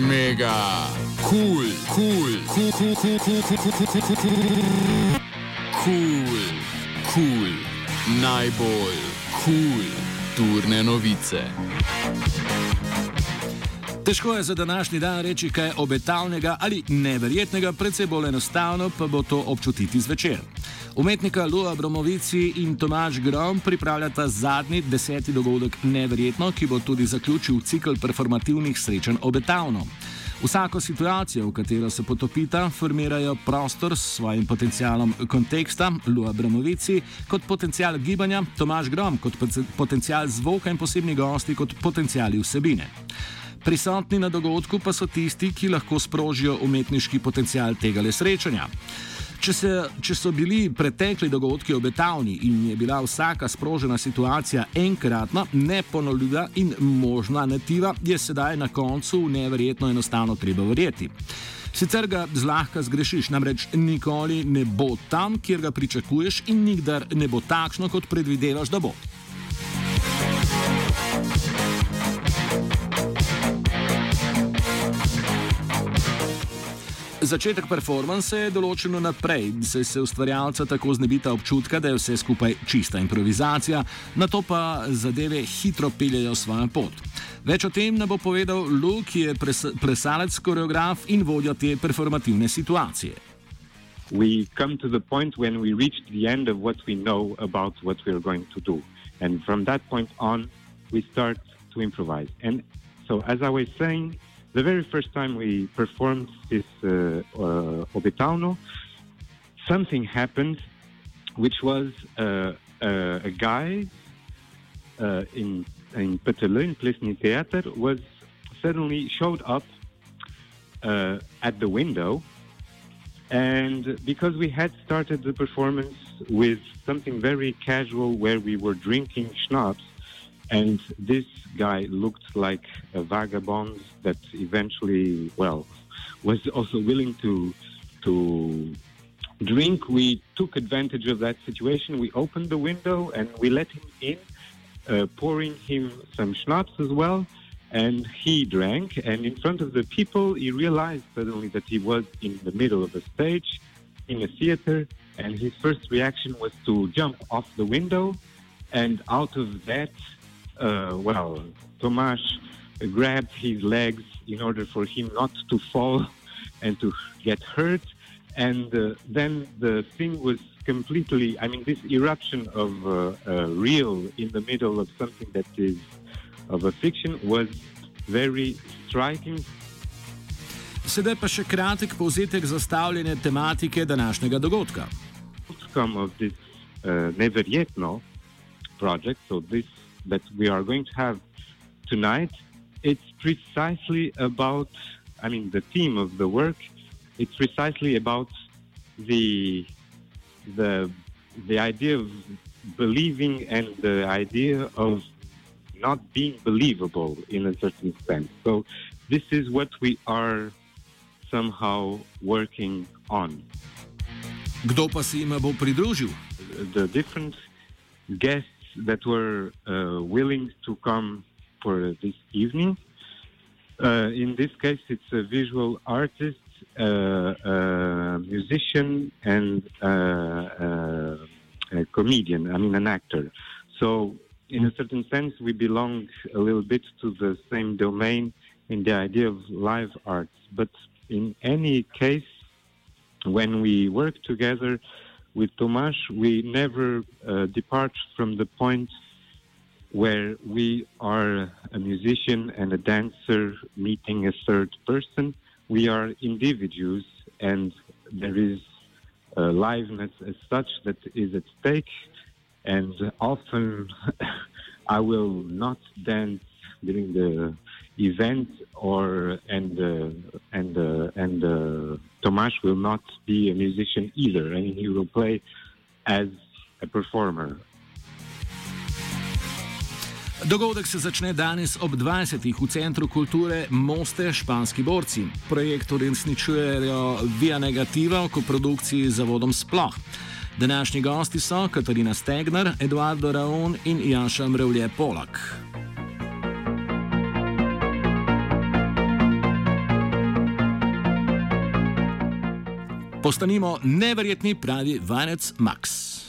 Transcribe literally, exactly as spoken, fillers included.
mega, kul, kul, kul, kul, kul, kul, kul, kul, kul, kul, kul, kul, najbolj kul, turne novice. Težko je za današnji dan reči kaj obetavnega ali neverjetnega, predvsej bolj enostavno pa bo to občutiti zvečer. Umetnika Lua Bromovici in Tomaž Grom pripravljata zadnji, deseti dogodek Neverjetno, ki bo tudi zaključil cikl performativnih srečanj Obetavno. Vsako situacijo, v katero se potopita, formirajo prostor s svojim potencialom konteksta, Lua Bromovici kot potencial gibanja, Tomaž Grom kot potencial zvoka in posebni gosti kot potenciali vsebine. Prisotni na dogodku pa so tisti, ki lahko sprožijo umetniški potencial tegale srečanja. Če, se, če so bili pretekli dogodki obetavni in je bila vsaka sprožena situacija enkratna, neponovljiva in možna nativa, je sedaj na koncu neverjetno enostavno treba verjeti. Sicer ga zlahka zgrešiš, namreč nikoli ne bo tam, kjer ga pričakuješ, in nikdar ne bo takšno, kot predvidevaš, da bo. Začetek performansa je določeno naprej, saj se ustvarjalca tako znebita občutka, da je vse skupaj čista improvizacija, nato pa zadeve hitro peljejo svojo pot. Več o tem nam bo povedal Lu, ki je pres plesalec, koreograf in vodja te performativne situacije. We come to the point when we reach the end of what we know about what we are going to do. And from that point on, we start to improvise. And so, as I was saying, the very first time we performed this uh, uh, Obetavno, something happened, which was uh, uh, a guy uh, in in Peterle, in Plesni Theater, was suddenly showed up uh, at the window, and because we had started the performance with something very casual, where we were drinking schnapps. And this guy looked like a vagabond that eventually, well, was also willing to to drink. We took advantage of that situation. We opened the window and we let him in, uh, pouring him some schnapps as well. And he drank. And in front of the people, he realized suddenly that he was in the middle of a stage in a theater. And his first reaction was to jump off the window. And out of that, Uh, well, Tomaž grabbed his legs in order for him not to fall and to get hurt. And uh, then the thing was completely, I mean, this eruption of uh, uh, real in the middle of something that is of a fiction was very striking. Sedaj pa še kratek povzetek zastavljene tematike današnjega dogodka. Outcome of this uh, Neverjetno project, so this that we are going to have tonight, it's precisely about, I mean, the theme of the work, it's precisely about the the the idea of believing and the idea of not being believable in a certain sense. So this is what we are somehow working on. Kdo pa se jima bo pridružil? The different guests that were uh, willing to come for this evening. Uh, in this case, it's a visual artist, uh, a musician, and uh, uh, a comedian, I mean an actor. So, in a certain sense, we belong a little bit to the same domain in the idea of live arts. But in any case, when we work together with Tomaž, we never uh, depart from the point where we are a musician and a dancer meeting a third person. We are individuals, and there is uh, liveness as such that is at stake. And often I will not dance during the event, or and uh, and uh, and uh, Tomaž will not be a musician either. I mean, he will play as a performer. Dogodek se začne danes ob dvajsetih v Centru kulture Moste Španski borci. Projekt uresničujejo Via Negativa v koprodukciji z zavodom Sploh. Današnji gosti so Katarina Stegner, Eduardo Raon in Jaša Mrevlje Polak. Postanimo neverjetni, pravi vajenec Max.